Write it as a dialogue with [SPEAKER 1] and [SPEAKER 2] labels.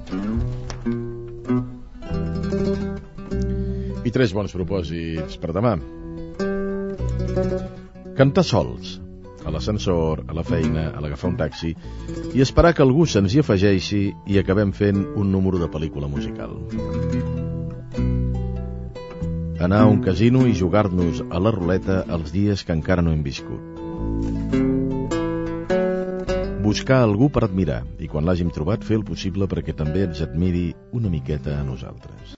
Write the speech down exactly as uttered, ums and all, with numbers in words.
[SPEAKER 1] I tres bons propòsits per demà. Cantar sols, a l'ascensor, a la feina, a l'agafar un taxi, i esperar que algú se'ns hi afegeixi i acabem fent un número de pel·lícula musical. Anar a un casino i jugar-nos a la ruleta els dies que encara no hem viscut. Buscar algú per admirar i quan l'hàgim trobat fer el possible perquè també ens admiri una miqueta a nosaltres.